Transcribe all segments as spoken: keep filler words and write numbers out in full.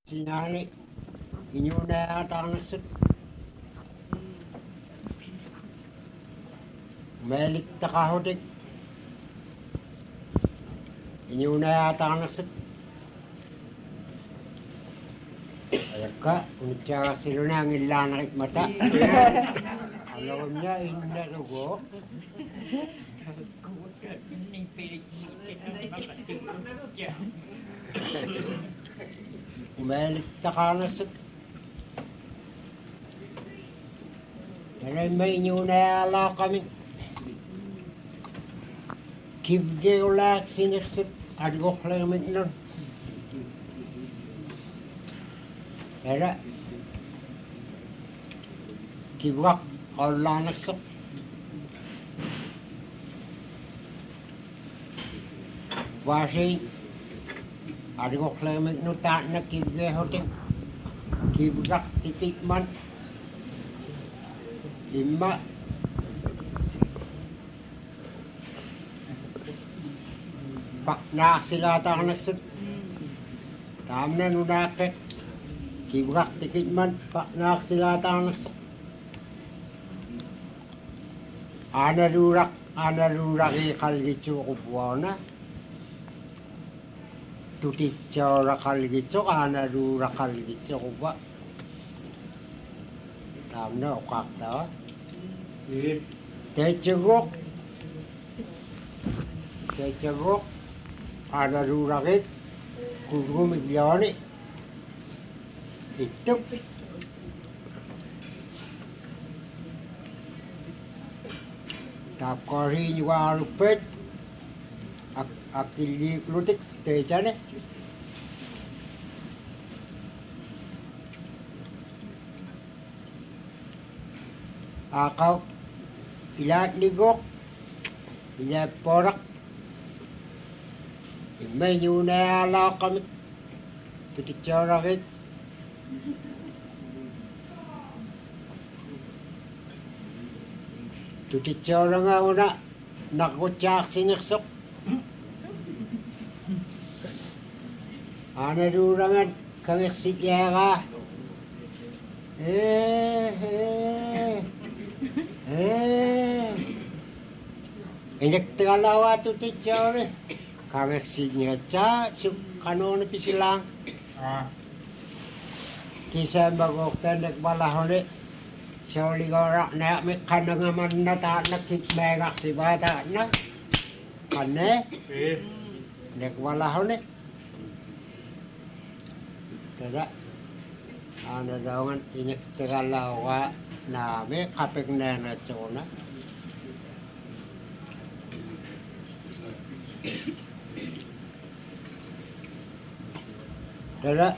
Sinali, inyuna yata ang nasut. Melik takahodik. Inyuna yata ang nasut. Ayaka, unitsara silo na ang ilanarik mata. Alam niya, hindi rugo. Melik takanasut. Kaya may inyuna yala kami. Kibge ulak siniksip. Adgok lang nun. Kaya kibwak Allah naksuk. Wasi adgok lang nun ta na kibge hoting. Kibwak titikman. Lima pak na sila ta naksuk. Tam na nunakit. Kibrak tikitman pak nak silata naksuk. Ana rurak ana rurak ikalgitsu kubwana. Tutitsa rakalgitsu ana rurak kalgitsu kubwa. Tamna ukakta. Techugok. Techugok ana rurakit kugumigyani. Itu tap kori juga rupet ak akili klutik tejane akau ilat ligok ilat porak imenyuna ala kami peticorakit tutitsura nga una nakutsak siniksok. Ana durangan kamiksit yaka. Eh, eh, eh. Inyak tagalawa tutitsura. Kamiksit niya tsa, kanon pisilang. Ah. Kisah bagokta nagbalahuli. So ligora na may kanangaman na ta nakikmegak si bata na. Kane? Eh. Nagbalahuli. Kada. Ano daw nga iniktigalawa na may kapig na na tsona. Kada.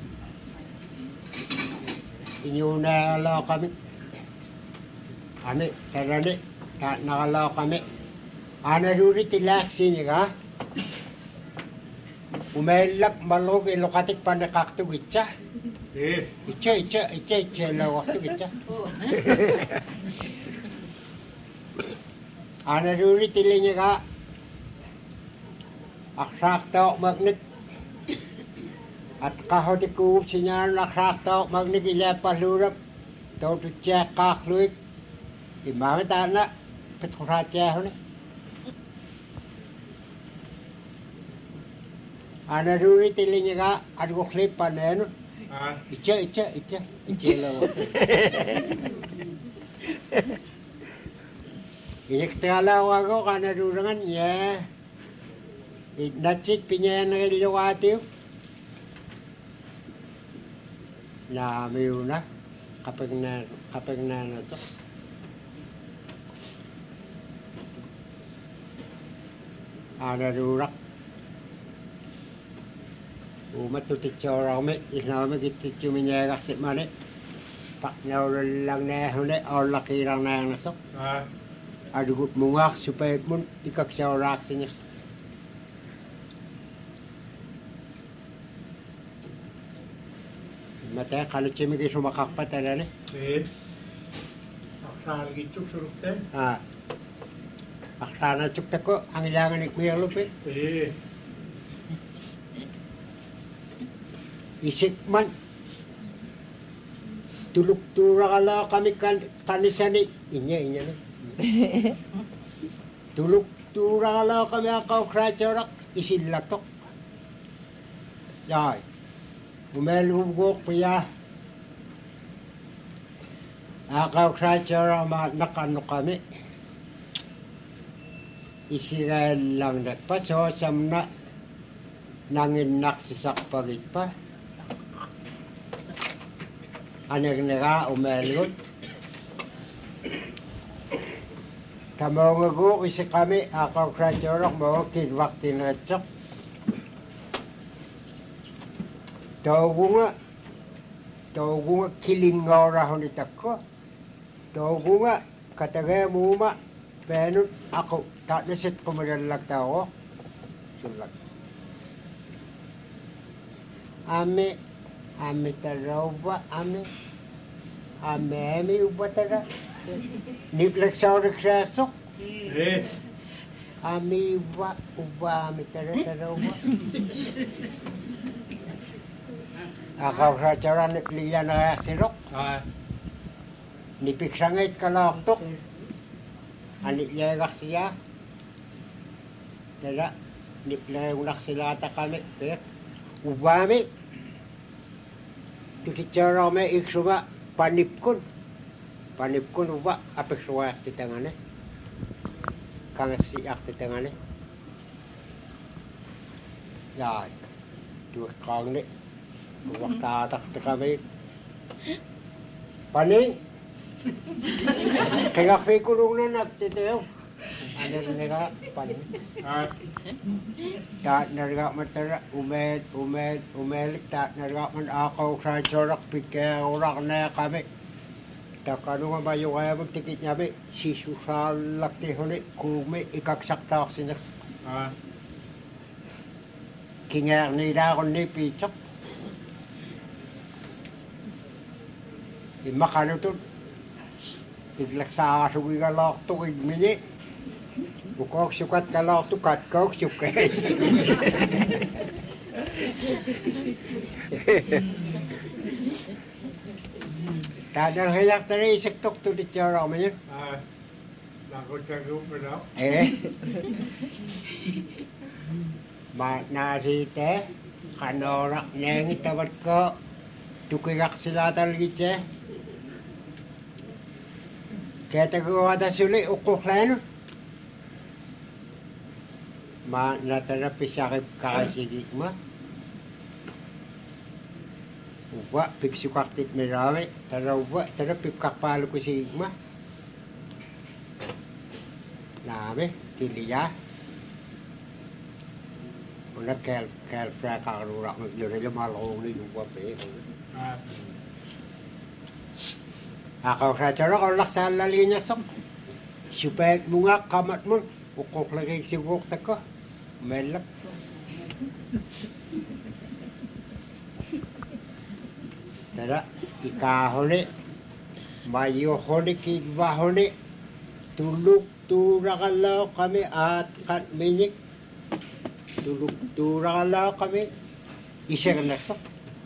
Inyuna lang kami. Kami, karani, nakalaw kami. Ana duri tilak sini ka. Umailak malog ilokatik pa nakaktug itcha. Eh. Itcha, itcha, itcha, itcha, lawaktug itcha. Ana duri tilinya ka. Aksak tau magnet. At kahotik ko sinyan aksak tau magnet ilapah lurap. Tau tutsa kakluik. Imam ta na petkura cha ne ana duri tilinya ga adgo klip panen ah icha icha icha icha lo inik tala wago kana durangan ya idnachit pinya na liwati na miuna kapag na kapag na na to ana rurak umat tutitsura me isname gititsu minya gasip mane pak nyaw lang na hune or laki lang na nasok ah adugut mungak supaya mun ikak syaurak sinyas mate kalau cemi ke sumakak patala ne eh akal gitu surukte ah Aksana cukta ko, ang ilangan ni Kuya Lupit. Eh. isik man tuluk-tura kala kami kan kanisani inya inya ni tuluk-tura kala kami akaw krachorak isilatok yay bumelugok paya akaw krachorak ma nakano kami Israel lang nagpasosam na nanginak si sakpagit pa. Anong nira umelgon. Kamongago kasi kami akaw krachorak mo kinwak tinratsok. Tawgo nga tawgo nga kilingora honitak ko. Tawgo nga katagay mo ma pero ako tak nasit ko madalag tao sulat ame ame tarawa ame ame ame ubatara niplek saurik sasok ame uba uba ame tara tarawa akaw sa tsara nipiliya na sirok nipiksangit kalaktok Anik niya siya. Nala, nipla ulak sila ta kami. Per, ubami. Tutitsara me iksuma panipkun. Panipkun uba apek suwa ti tangane. Kang si ak ti tangane. Ya, dua kang ni. Uwak tatak ti kami. Paning. Kaya kay kulong na nagtitayo. Ano nila panin? Tak nalaga matara umed umed umelik tak nalaga man akaw sa chorak pikir orang na kami. Tak ano nga ba yung kaya magtikit niya be si susalak ni huli kume ikaksakta ako sinak. Kingar nila ako ni pichok. Imakano to. Iglak sa asugi ka lak to kay mini. Bukok sukat ka lak to kat kok sukat. Tadal hayak tari isik tok to di cara mo yun. Ah, lakot ka grupo daw. Eh. Ma narite kanorak neng itawat ko. Tukirak sila talgit Kaya tagawa da suli ukuklan. Ma natarapi sakip kakasigit ma. Uwa pipsukaktit mirawi. Tara uwa tara pipkakpalo ko sigit ma. Nami tiliya. Una kel kel fra kakarurak yun na yung malong ni uwa pe. Akaw sa tsara ko laksa lalinya sok. Supayat mo nga kamat mo. Ukok lagi sigok ta ko. Melak. Tara, ikahuli. Mayuhuli kidwahuli. Tuluk turakalaw kami at kat minik. Tuluk turakalaw kami. Isa ka nasok.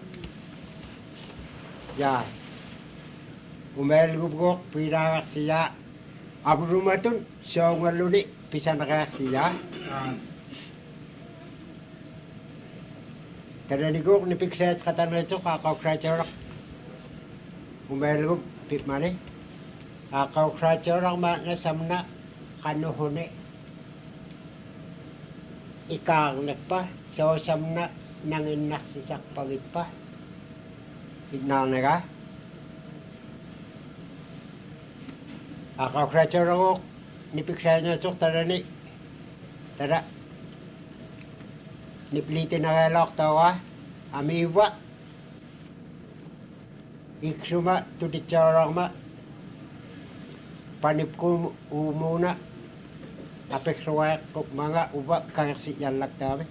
Yan. Umelgubgok pinakak siya. Abrumatun, so ngaluli, pisan nakak siya. Tadanigok ni Pikset katanrecho kakaw krachorak. Umelgub, pitmani. Kakaw krachorak ma nasamna kanuhuni. Ikang nagpa, so samna nanginak sisak pagit pa. Itnang naga. Akaw krachorak ko, nipiksa niya chok tada ni. Tada. Nipliti na kalak tawa. Amiwa. Iksuma tutitsarak ma. Panip ko umuna. Apek suwak ko mga uba kangsi yalak tabi.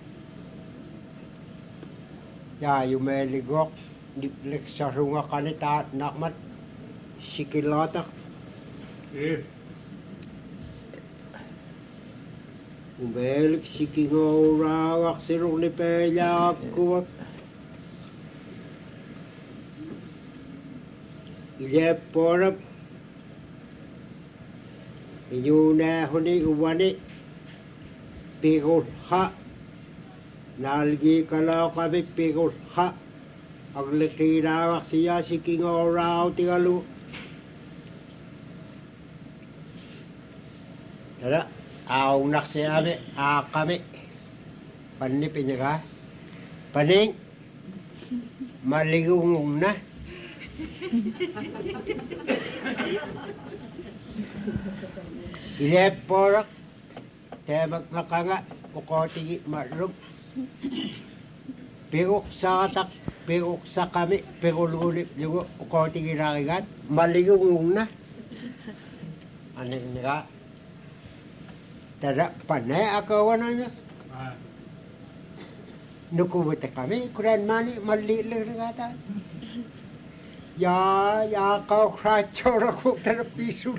Ya yumeligok. Niplik sa runga kanita nakmat. Sikilatak. Eh. Umelik sikingo rawak sirong ni Peyak kuwak. ile porap inyuna huni uwani pigul ha nalgi kalau kami pigul ha aglekira siya siking orao tigalu ada au nak siabe a kami panni pinjaga paning maligungum na ile porak tebak nakanga pukoti marup pigok satak pigok sa kami pigululip juga pukoti giragat maligungum na aning nika tada panay akawan niya nukubute kami kuran mani malilih ngata ya ya kau kacau aku terpisul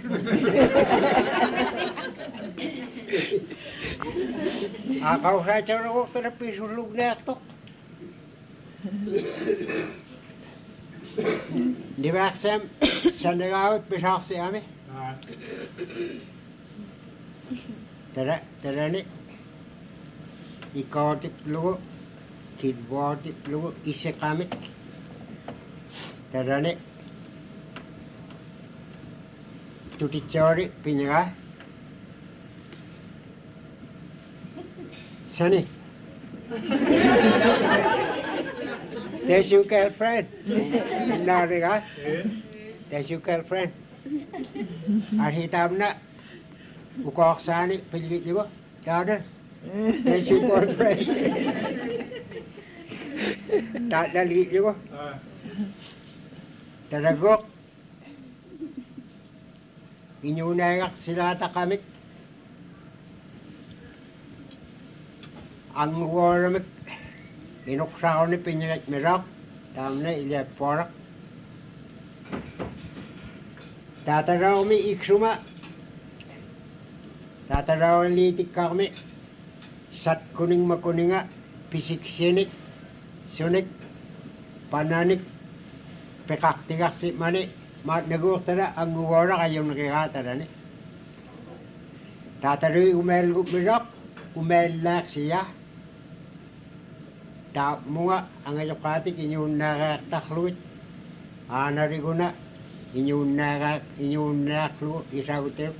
kau kacau aku terpisul netok di maksem sanagaut besar siame tada tada ni ikautip lugu kidwatip lugu ise kami tada ni tuti cari pinjaga sani there's your girlfriend nariga there's your girlfriend arhitamna ukok sani pilih juga tada there's your boyfriend tak dali juga Taragok inyunayak sila takamit ang waramit inuksaw ni pinyagat mirak tamna ilya porak tataraw mi iksuma tataraw litik kami sat kuning makuninga pisik sinik sunik pananik pekak tigak si mani mat nagur tada ang guwara kayong nakikata na ni tataroy umel gumirak umel lak siya tak mga ang ayokati inyong nakaktakluit anariguna inyong nakak inyong nakaklu isagutip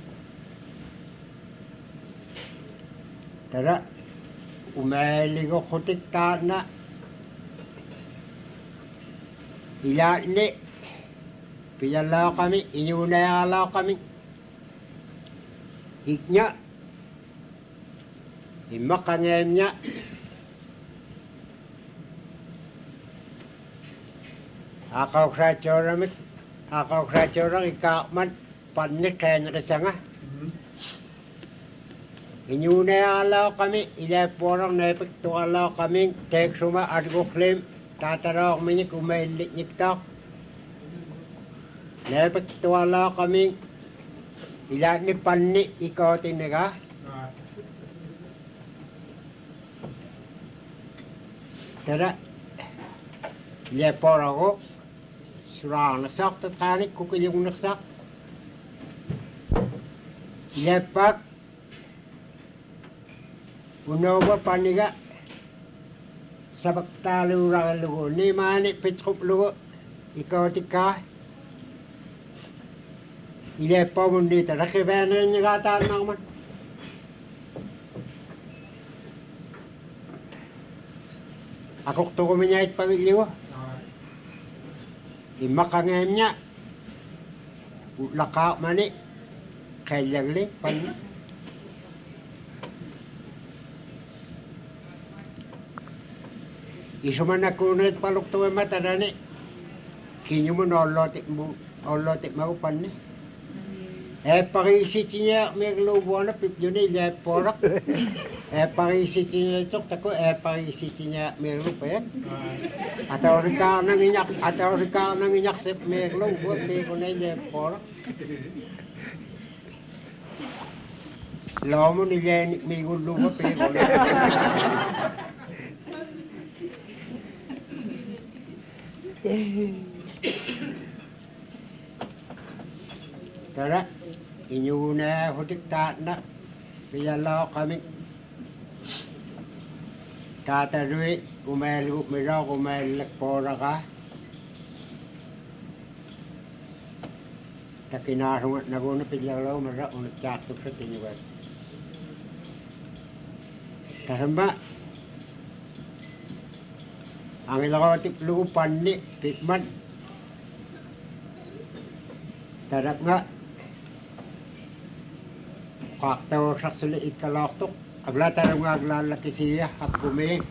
tada umeligo kutik ta na ila ni piyalaw kami inyunayalaw kami iknya imakanyemnya akaw krachoramit akaw krachorang ikakman panik kaya nakisanga inyunayalaw kami ila porang naipagtualaw kami teksuma adguklim tataraw kami kumailit nyiktak naipagtualaw kami ila ni panni ikaw tinaga tada ila porang ko surang nasak tatkanik kukilyong nasak ila pag unawa paniga sabak talo ragal lugo ni mani pitkup lugo ikaw tika ile pa mundi ta rakibana ni gata nang man ako to ko minyait pagiliwa imakangenya laka mani kailang pan isuman ako na palok to mata dani kinyo mo nolotik mo nolotik mo pan ni eh pakisi niya may lubo na pipyo ni le porak eh pakisi niya tok tako eh pakisi niya may lubo yan ataw ka nang inyak ataw ka nang inyak sep may lubo pe ko na le porak lomo ni le may lubo pe ko na Tara, inyuna hutik taat na. Biyalaw kami. Tatarui, umailuk miraw, umailak pora ka. Takinarungat na guna pilyalaw maraw, unat chatuk sa tinyuwas. Taramba, ang ilakotip lupan ni Pikman. Tarap nga, kaktaw sa suli ikalaktok. Agla tarong nga aglalaki siya at kuming.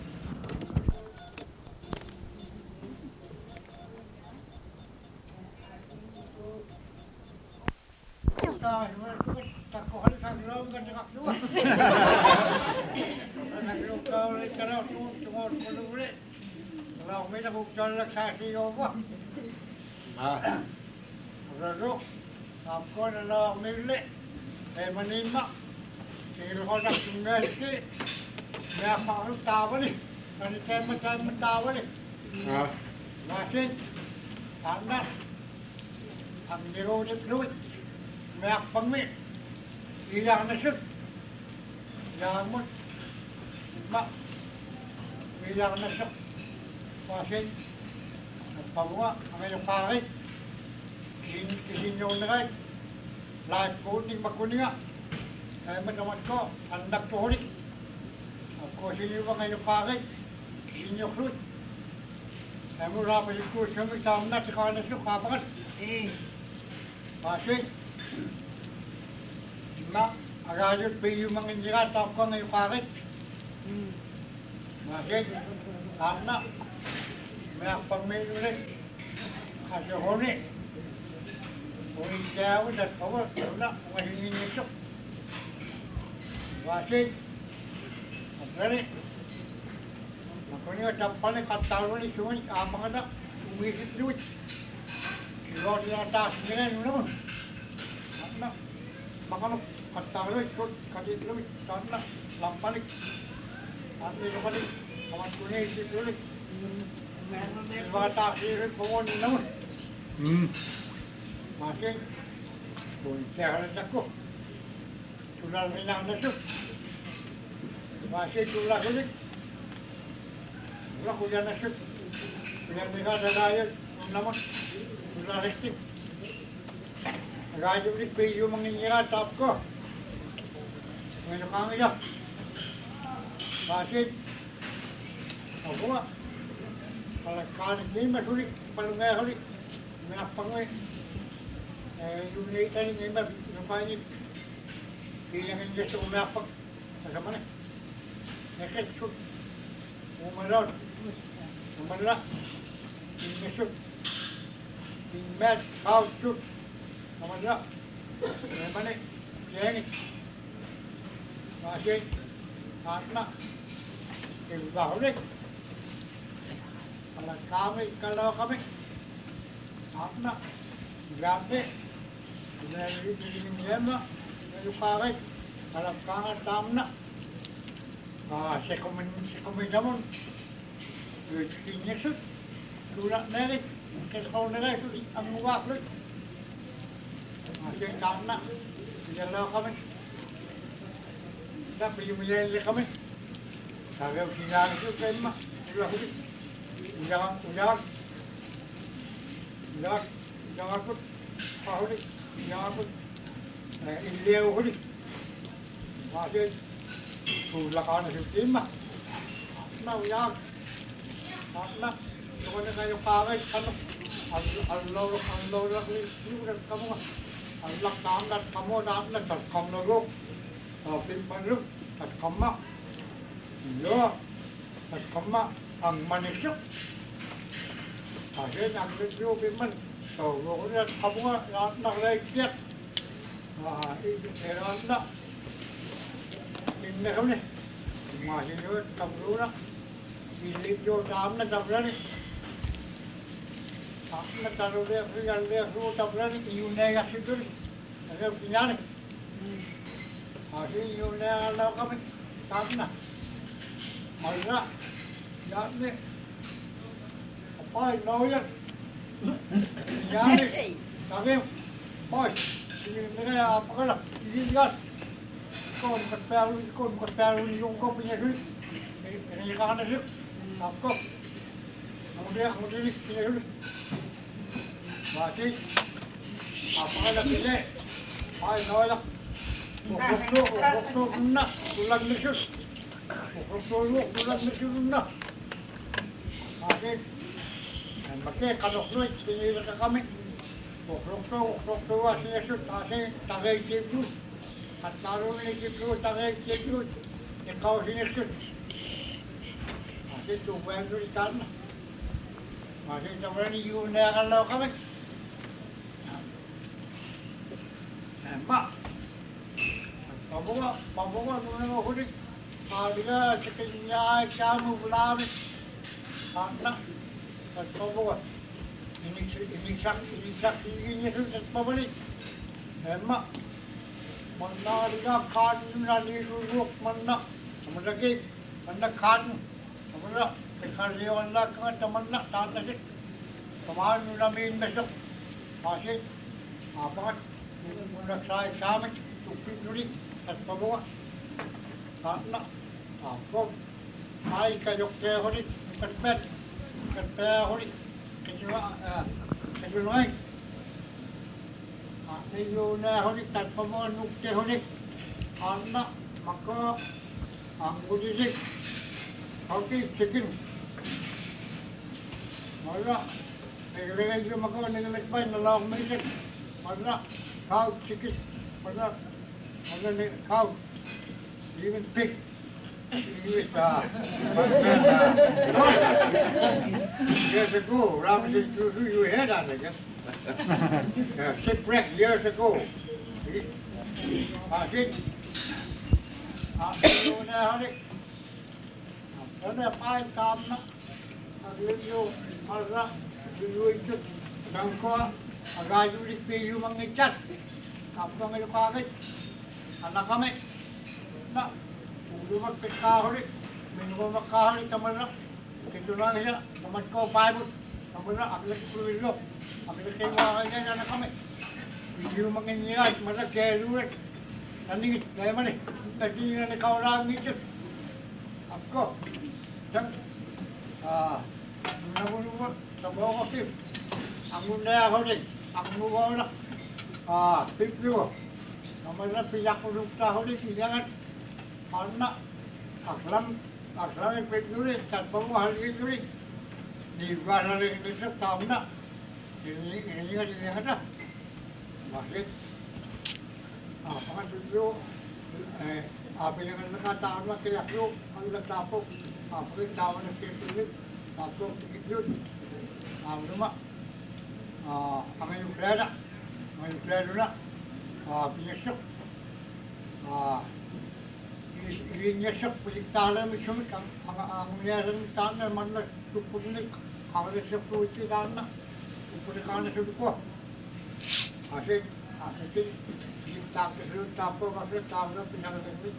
Takuhan sa gulong ka sa kakluwa. Naglong ka ulit ka raw, tungod ko ulit. Wala may nakuksan lang sa siyo mo. Ah. Rado, ako na lang mili. Eh manima. Sino ko na kumelki. May akong tawa ni. Kani tayo matay matawa ni. Ah. Masin. Anak. Ang nirudip luwit. May akpang mi. Ilang na siya. Yamon. Ma. Ilang na siya. Masin. Nagpamuha. Ang iyong kahit. Isinyo na kayo. Lahat ko uling magkuninga. Kaya madaman ko. Andak ko uling. Ako sinyo ba ngayon kahit. Isinyo krut. Kaya mo rapal yung kurso kami sa amna sa kanas yung kapangan. Masin. Ma. Agayot pa yung mga injira. Tapos ko ngayon kahit. Masin. Amna. May akpang may ulit. Kasi huli. Kung jauh dan kawal, nak masih nyesok. Wasit, apa ni? Aku ni ada paling katal ni cuma ni apa ada umisit duit. Kalau di atas ni kan mana? Nak makan katal ni kot kadit duit, tanpa lampalik. Nanti lampalik, kawan kuning itu duit. Batas ini kawan ni nama. Hmm. Masih, buncah lah aku. Sudah minang nasib. Masih sudah kulit. Sudah kuliah nasib. Kuliah mereka ada raya, nama sudah restik. Raya ni piyu mengingat tak ko. Menukang dia. Masih, aku mah kalau kan ni masuk ni, kalau nggak hari, nak panggil. Yung later yung iba, yung kanya, bilang yung gusto umapag, sa mana? Nakit ko, umalot, umala, yung gusto, yung mad, how to, umala, yung mana, yan, kasi, at na, yung bahuli, pala kami, kalaw kami, at na, grabe, Nililima, nilupakay, malapkangan tamna. Ah, sa kuminamon, kinyasot, tulak na rin, kakaw na rin, ang uwaklot. Kasi tamna, sinalaw kami. Sabi yung mayayali kami. Sabi yung sinala ko kayo ma, ulang ulit. Ulang, ulang. Ulang, ulang ako, pahulit. Yang aku iliau ni, masih tulakan itu mah, nak yang, nak, kalau nak kayu pakai, kan, Allah Allah Allah ni, ni bukan kamu, Allah nam dan kamu nam dan tak kamu lalu, tapi mana, tak kamu, ya, tak kamu, ang manusia, akhirnya ang video biman. So, kalau kamu nak nak lagi, ah, ini heran nak, ini kamu ni, masih ni kamu nak, bilik jo dalam nak dalam ni, aku nak taruh dia, dia dia tu dalam ni, iunya yang situ ni, ada punya ni, masih iunya kalau kamu, kamu nak, malah, jangan ni, apa yang nak? Jadi, tapi, boy, Ini apa kalau lihat kon berpelu kon berpelu yung ko punya duit. Ini kan ada duit. Apa? Kemudian kemudian punya duit. Masih apa kalau pilih? Ay nolak. Waktu waktu nak bulan mesut. Waktu bulan mesut nak. Masih. Dan pakai kalau duit ini mereka kami. Waktu waktu asing mesut asing tagay cipu. At lalo na cipu tagay cipu. Ikaw sinesut. Masih tujuan tu ikan. Masih tujuan yun na kalau kami. Mak, pembawa pembawa mengenai hujan, ada sekinya kamu bulan, anak, dan pembawa ini ini sak ini sak ini sudah pembeli, mak, mana dia kan nanti duduk mana, mana lagi, mana kan, mana sekali orang kan teman nak tak ada, kemarin namin besok, masih apa? Muna sa examen, tupid ulit at pagawa. Anak, ako, ay kayok kaya ulit, katpet, katpet ulit, kasunay. At iyo na ulit, at pamanok kaya ulit. Anak, maka, ang budilig, okay, chicken. Wala, nagagay yung maka, nagalikbay, nalawang may ilig. Wala. Cow, chicken, wala, wala cow, even pig, even uh, years ago, Ramses threw your head on it, uh, shipwreck years ago. I think, I don't know how it, I don't find time, I live you, I love you, you don't go. Agad ulit kayo mga chat. Kapag ngayon kakit, anak kami. Na, kung lumagpit kahuli, may lumag kahuli, taman na. Kito lang siya, taman ko, paibot. Taman na, agad kulilo. Agad kayo mga kanya, anak kami. Hindi yung mga niyay, masak kaya lulit. Naningit, kaya man eh. Kasi yun na ikaw lang nito. Ako, siyang, ah, nabulungan, sabaw ko siya. Ang muna ako rin, ang muna na, ah, pipyo. Naman na piyakulog ka ako rin, sinangat. Anak, aklam, aklam yung pipyo rin, tatpa mo halin rin. Di ba na rin rin sa taon na. Iningat, iningat na. Bakit? Ah, pangatulyo, eh, abi naman nakataon na kayakyo, ang nagtapok. Ah, pagkita tao na siya tulit, tapos tigit yun. Ah, luma. Ah, ang iyong plena, ang iyong pleno na, ah, pinasok, ah, ininyasok, paligtala mo sumik, ang ang nangyari ng tanah, man na supunik, ang nasok po iti tanah, supunik ang nasok ko. Kasi, kasi, tapos yung tapo, kasi tapo na pinakagamit.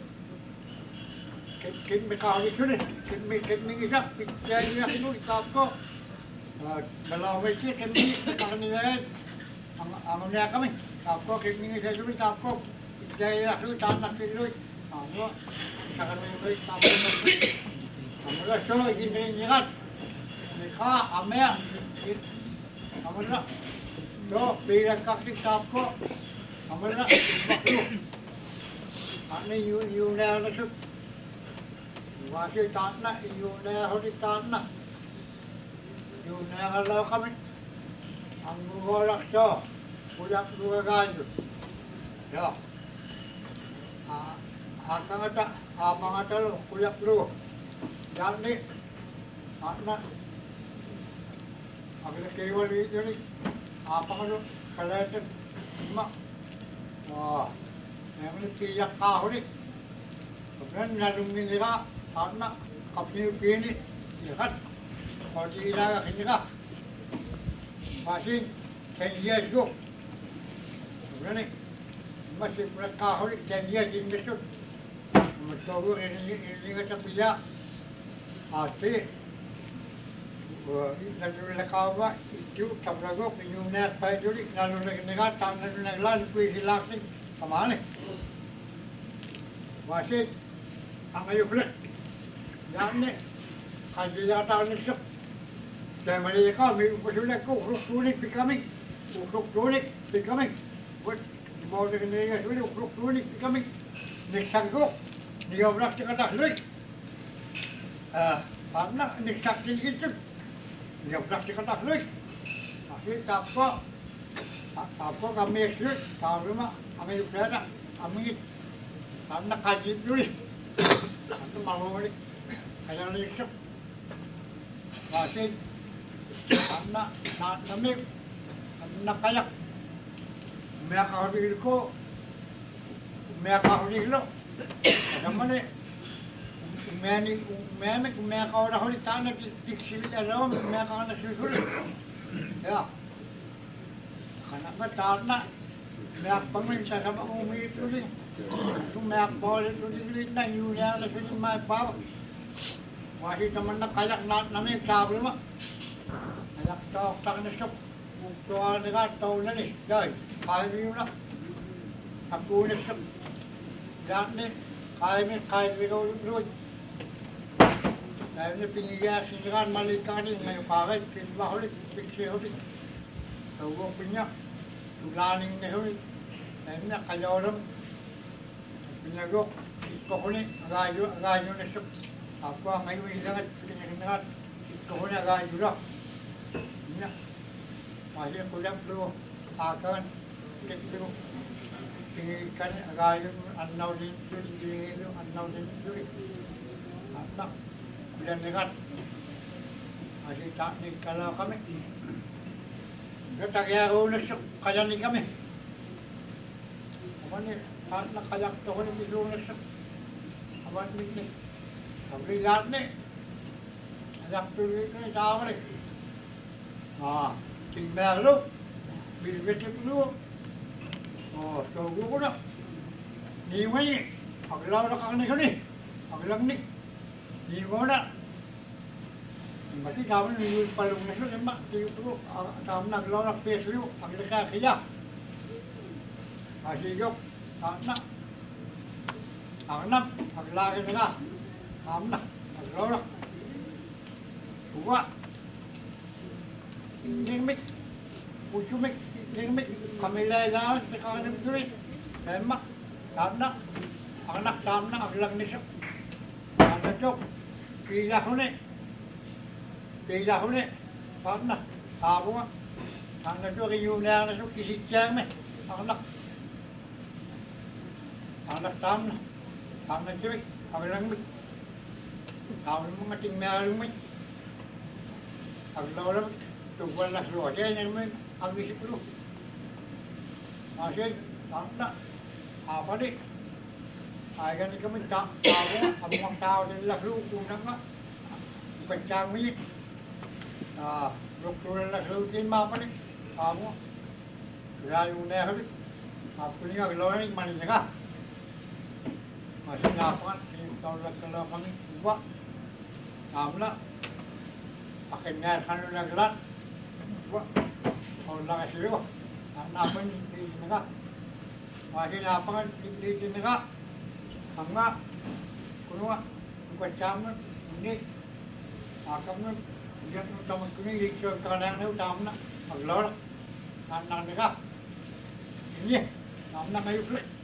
Kin may kahalik yun eh, kin may, kin may isa, pinagsayin niya kino, itapo. Dalaway siya, kami, nakakanilayan. Ang niya kami. Tapos, kami nga sa sulit, tapos, dahil ako, tanak siloy. Ano, sa kaniloy, tapos, ang mga so, ginrinyikat. Nika, amaya. Ang mga, so, bilang kaktik tapos, ang mga, baklo. Ano yun, yun na yung nasot. Iwasi tanak, yun na yung tanak. Yung nakalaw kami, ang mugolak siya, kulak lugaganyo. Siya. Ang nga ang mga talo, kulak lugo. Yan ni, at na, ang nakiwal ito ni, apang ano, kalatin, ima. Ah, ngayon ni tiyak kahuli. Pagkan nalungin nila, at na, kapinipini, ikat. Kalau tidak kini kah, masih janjian juga. Sebenarnya masih mereka hari janjian di Mesut. Mesut ini ini kata pihak, hati lalu lekawa itu sabrago pinyunet pai duri lalu negara tan lalu negara kui hilak ni kamane wasit angayu kulit yang ni kaji jata ni sok saya mereka mi usulnya ko usulik becoming usulik becoming buat mau dengan ni usulik becoming ni sangko ni obrak kata lek ah karena ni sakti itu dia praktik kata lek akhir apa apa kami ekspert tahu rumah kami berada kami karena kaji dulu itu malu ni kayak ni sok masih karena kami nak kayak mereka hari itu mereka hari itu macam ni Meni, meni, mereka orang hari tanah di sini ada orang mereka orang susul, ya. Karena apa tanah mereka pemerintah sama umi itu ni, tu mereka boleh tu ni nak yunya lah sini mai bawa. Wahai teman nak kayak nak nama tahu lama, kayak tahu tak ni sok, tuan dengan tahu ni, jai, kaya ni lah, aku ni sok, jangan ni, kaya ni kaya ni dulu. Saya ni pinjam sindiran malika ni ngayon pakai pinjam holik pinjam holik. Tahu punya tulaning ni holik. Saya ni kaya orang pinjam go ikut holik gayu gayu ni sok. Apa ngayon ilangan pinjam sindiran ikut holik gayu lah. Ni masih kuliah dulu akan kita tinggikan gayu anau di tinggi itu anau di itu. Apa bulan dekat masih tak ni kalau kami kita kaya ulas kaya ni kami apa ni tak nak kaya tu ni di ulas apa ni ni tapi lihat ni ada tu ni tahu ni ah tinggal lu bil betul lu oh so gua nak ni wei aglau nak ni kau ni aglau ni di mana? Mesti kami ni palung ni tu mak di tu kami nak lawan pes lu, agak kaya kaya. Masih jok, anak, anak, agak lagi tengah, anak, agak lawan. Buat, ni mik, ucu mik, ni mik, kami lawan sekarang ni tu ni, mak, anak, anak, anak, agak lagi ni sok. Anak jok. Kaya ni, kaya ni, anak, apa? Anak tu kayunya anak tu kisi jam ni, anak, anak tam, anak tu, anak lang ni, anak ni mungkin melalui ni, anak orang tu bukan nak luar je ni ni, agak sepuluh, masih anak, apa ni? Ayah ni kami tak tahu, kami tak tahu dia lah lu punya nak pencang ni, ah, lu tu lah lu ni apa ni, kamu, rayu ni hari, aku ni agak lama ni mana jaga, masih ngapain, ni tahu lah kalau kami buat, kamu lah, pakai ni kan lu nak gelar, buat, orang nak siapa, nak apa ni di jaga, masih ngapain di di jaga. Hanga, kuno, bukan zaman ini, akan ni, dia tu zaman kini ikut kadang ni zaman nak, aglor, anak mereka, ini, zaman nak ayuh sulit,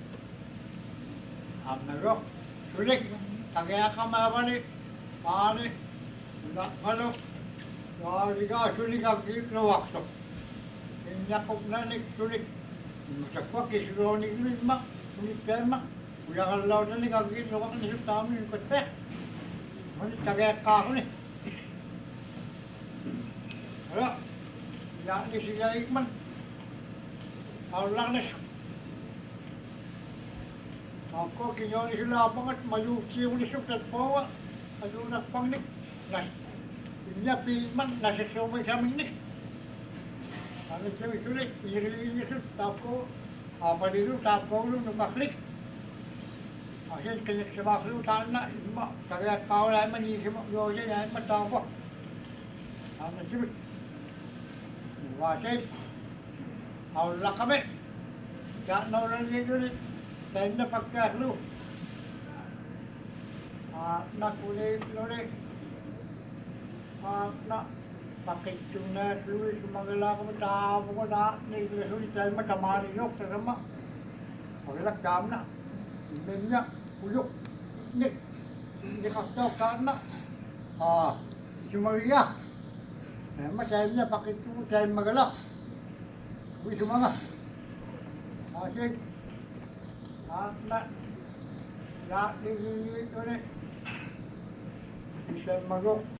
zaman nak sulit, tagaya kamera ni, pani, nak malu, kalau jika sulit kaki keluar tu, ini aku nak ni sulit, macam apa kisah ni ni mak, sulit mak. Udah kalau ni kaki lawak ni hitam ni ikut peh, mana cagai kau ni, ada, yang di sini ikman, Allah ni, aku kini ni sila banget maju kiu ni sukses bawa, maju nak pang ni, nas, ini api ikman nasi somai kami ni, kalau cewek sulit, iri ini sulit, tahu apa itu tahu lu nampak klik. Asyik kena sebab lu tak nak mak, tak kau lah mani sebab yo je dah mak tahu apa. Ano sibit. Wasit. Aula kami. Kaya naulan dito ulit. Dahil na pagkaslo. Ah, nakulit-ulit. Ah, na. Pakit yung nasluwi. Sumagala ko matahabo ko na. Naglasuli dahil matamarinok sa sama. Paglalak dam na. Hindi niya. Puyok. Hindi. Hindi kastaw ka na. Ah, si Maria. Eh, matahim niya. Pakit yung dahil magalak. Uy, sumanga. Asik. Ah, na. Ya, nililit ulit. Isang magok.